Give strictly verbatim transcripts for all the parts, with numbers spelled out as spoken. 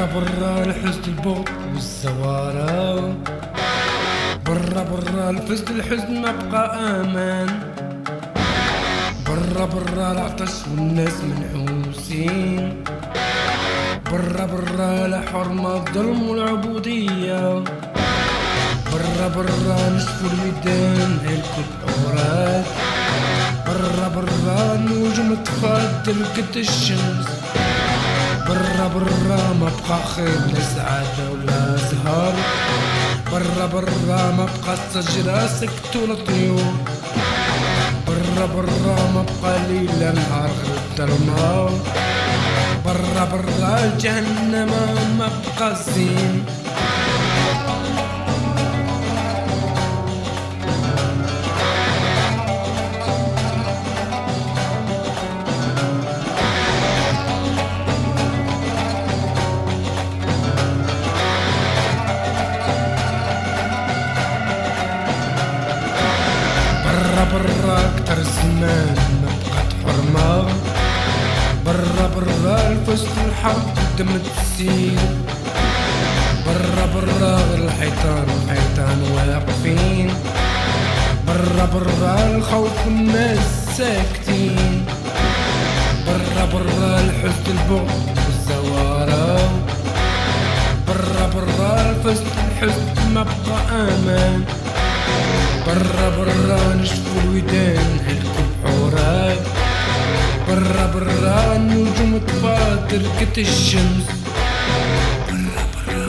برا الحزن البغض والزوارة، برا برا الفزد الحزن ما بقى امان، برا برا العطش والناس منحوسين، برا برا لا حرمة الظلم والعبودية، برا برا نشفوا الميدان هلكوا الحورات، برا برا النجوم تفضل قد الشمس، برا برا ما بقى خير لا سعادة ولا زهر، برا برا ما بقى الشجرة سكتوا الطيور، برا برا ما بقى ليل نهار غير الظلمة، برا برا جهنم ما بقى الزين. برا اكتر زمان ما بقات حرمة، برا برا الفسد الحرب الدم تسيل، برا برا غير الحيطان الحيطان واقفين، برا برا الخوف والناس ساكتين، برا برا الحزن البغض والزوارة، برا برا الفسد الحزن ما بقى امان، برا برا نشفوا الودان هلكوا الحورات، برا برا النجوم تفاضل قد الشمس، برا برا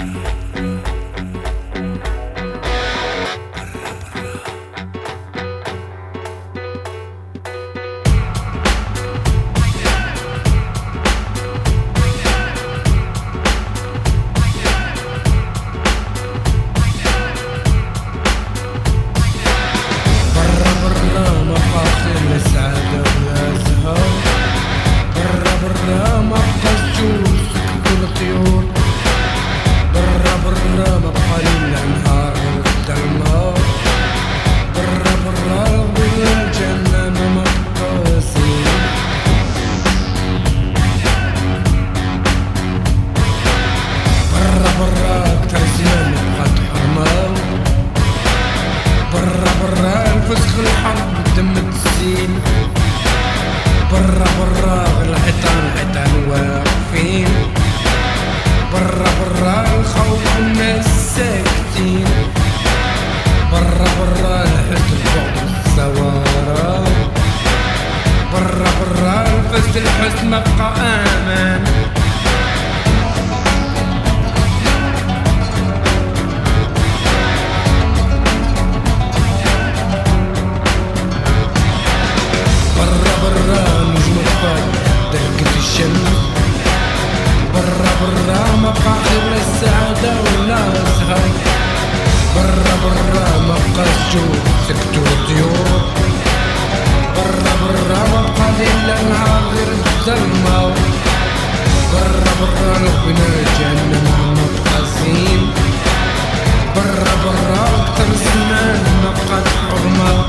فسخ الحرب الدم تسيل، برا برا غير الحيطان الحيطان واقفين، برا برا الخوف والناس ساكتين، برا برا الحزن البغض والزوارة، برا برا الفسد الحزن ما بقى امان. برا برا ما بقى خير لا السعادة ولا الزهر، برا برا ما بقى الجوع سكتوا الطيور، برا برا ما بقى ليل لا نهار غير الظلمة، برا برا ربنا جهنم ما بقى زين، برا برا أكتر زمان ما بقات حرمة.